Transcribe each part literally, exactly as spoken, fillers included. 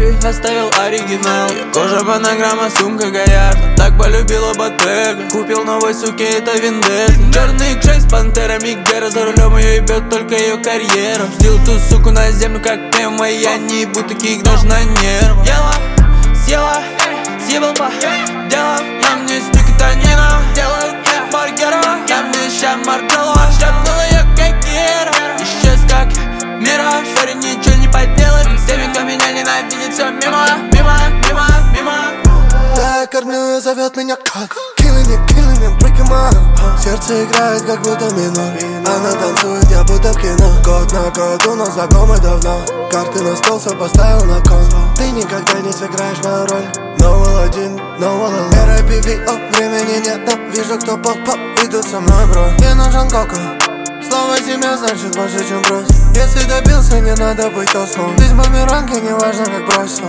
копий, оставил оригинал. Ее кожа монограмма, сумка Гаярда. Так полюбила Ботега, купил новой суке, это Виндетта. Черный икс с пантерами Гера, за рулем ее ебет только ее карьера. Сдил ту суку на землю как мема, я не ебу таких даже на нервах. Ела, съела, съебал по делам. На мне стикотанина, делают бургера. На мне ща Марджелова, шляпнула ее как Гера. Исчез как мираж, сори, ничего не поделать. Всеми, кто меня ненавидит, все мимо, мимо, мимо, мимо. Да, я кормлю, ее зовет меня как Killing it, killing it, breaking my heart. Сердце играет как будто минор. Она танцует, я будто в кино. Год на год, у нас знакомы давно. Карты на стол, все поставил на кон. Ты никогда не сыграешь мою роль. No will один, no will all. Эра пи ви о, времени нет, но вижу, кто поп-поп идут со мной, бро. Мне нужен кока. Слово семья значит больше, чем брось. Если добился, не надо быть ослом. Здесь бумеранги, неважно как бросил.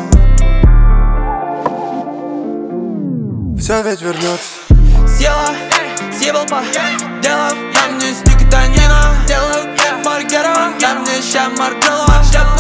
Все ведь вернется. Съела, съебал по делам. На мне стикотанина, делают бургера. На мне ща Марджелова.